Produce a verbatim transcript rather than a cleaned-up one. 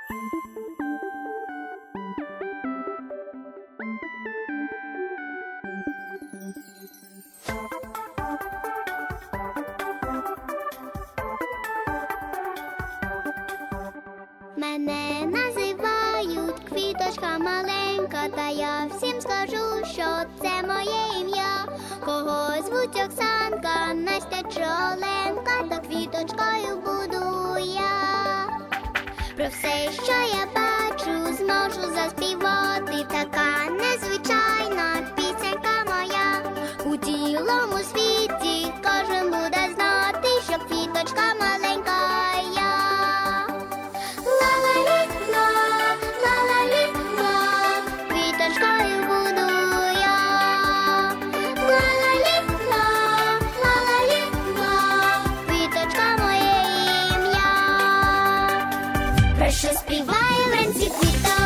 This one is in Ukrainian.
Мене називають квіточка маленька, та я всім скажу, що це моє ім'я. Кого звуть Оксанка, Настя чи Оленка, та квіточкою буду я. Про все, що я бачу, зможу заспівати, така незвичайна пісенька моя. У цілому світі кожен буде знати, що квіточка маленька я. Ла-ла-лі-ла, ла-ла-лі-ла, квіточкою буду я. Ла-ла-лі-ла, ла-ла-лі-ла, квіточка моє ім'я. Про що співає вранці квіточка?